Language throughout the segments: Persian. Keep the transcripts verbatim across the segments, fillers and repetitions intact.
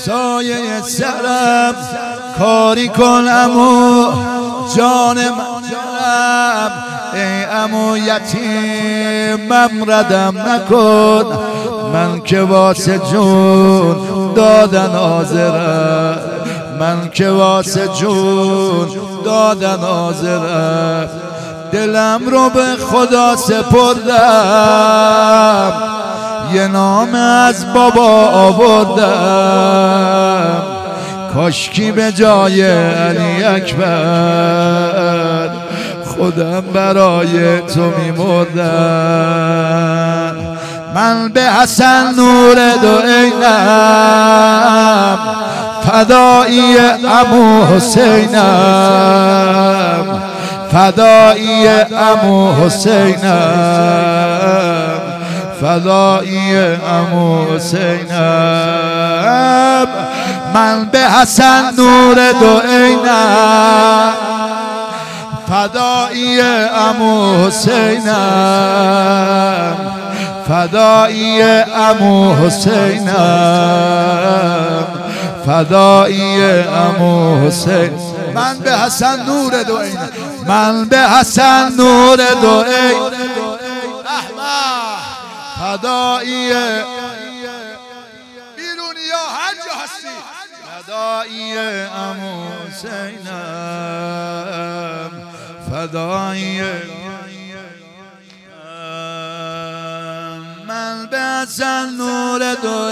سایه سرم کاری کنم و جان من جانم ای عمو یتیمم ردم نکن من که واسه جون دادن حاضرم من که واسه جون دادن حاضرم دلم رو به خدا سپردم یه نام از بابا آوردم کاشکی به جای علی اکبر خودم برای تو میمردم من به حسن نور دو عینم فدایی عمو حسینم فدایی عمو حسینم فدایی عمو حسینم من به حسن نور دو عینم فدایی عمو حسینم فدایی عمو حسینم فدایی عمو حسین من به حسن نور دو عینم من به حسن نور دو عینم فدایی بیرونی ها هر جا هستی فدایی عمو حسینم فدایی من به حسن نور دو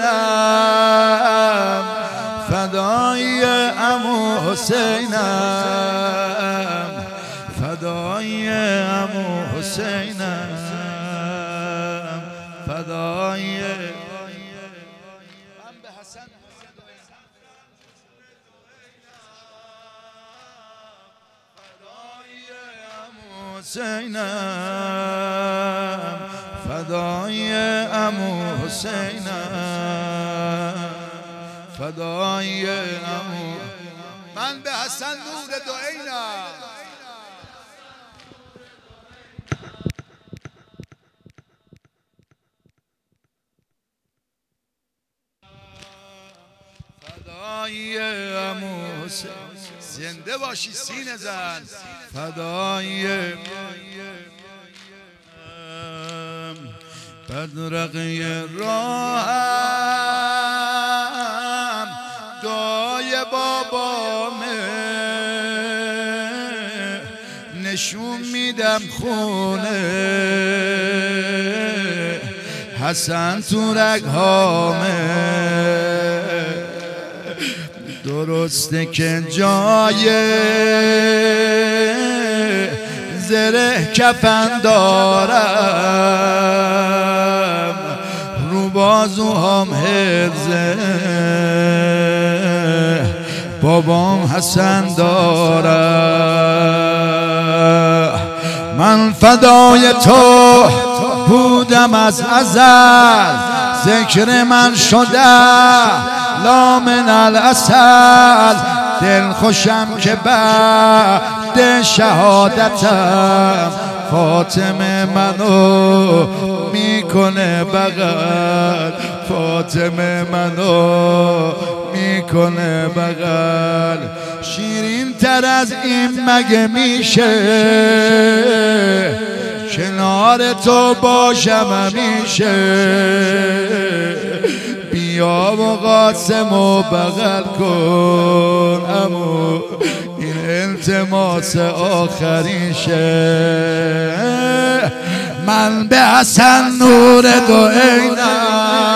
عینم فدایی عمو حسینم فدایی عمو حسینم فدایی من به حسن فدایی عمو حسینم فدایی عمو حسینم فدایی عمو من به حسن نور دو عینم فدایی عمو حسین زنده باشی سینه زن فدایی بدرقی راهم دای بابامه نشون میدم خونه حسن تو رگهامه درسته که جای زره کفن دارم رو بازوهام حرزه بابام حسن دارم من فدای تو بودم از ازل ذکر من شده لا من الاسل دل خوشم که بعد شهادتم فاطمه منو میکنه بغل فاطمه منو میکنه بغل شیرین تر از این مگه میشه کنار تو باشم همیشه بیا و قاسم و بغل کن امو این التماس آخریشه من به حسن نور دو عینم